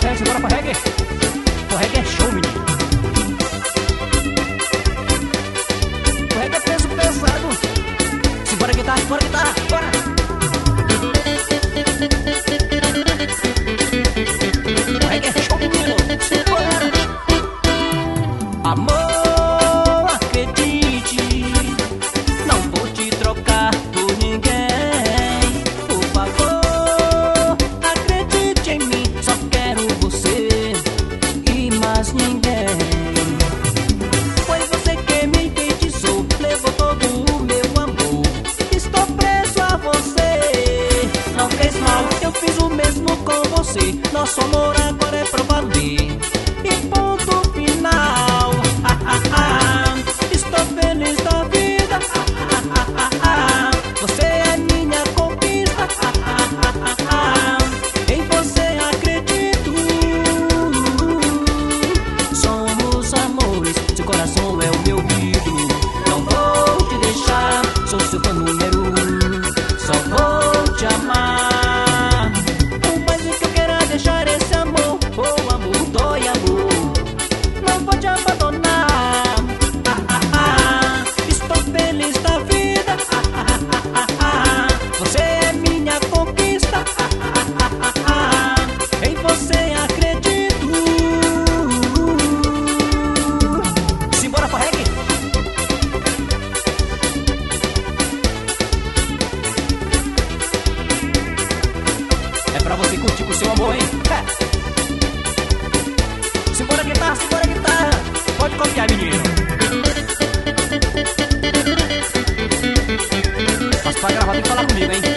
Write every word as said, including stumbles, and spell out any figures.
reggae, simbora pra reggae. O reggae é show, menino. O reggae é peso pesado. Simbora guitarra, simbora guitarra, bora. O reggae é show, menino. Simbora. Amor, acredite, não vou te trocar por ninguém. Por favor, acredite em mim, só quero você e mais ninguém. Foi você que me enfeitiçou, levou todo o meu amor. Estou preso a você, não fez mal, eu fiz o mesmo com você. Nosso amor agora é pra valer e ponto final. Estou feliz da vida, você é minha conquista. Em você acredito, somos amores, seu coração é o meu ídolo. Não vou te deixar, sou seu fã número um, só vou te amar. O mais que eu quero é deixar esse amor, oh amor, dói amor, não vou te abandonar. Estou feliz da vida, você é minha conquista. Em você acredito. Simbora pra reggae. É pra você curtir com seu amor, hein? É. Simbora guitarra, simbora guitarra. Pode copiar, menino. Mas pra gravar tem que falar comigo, hein?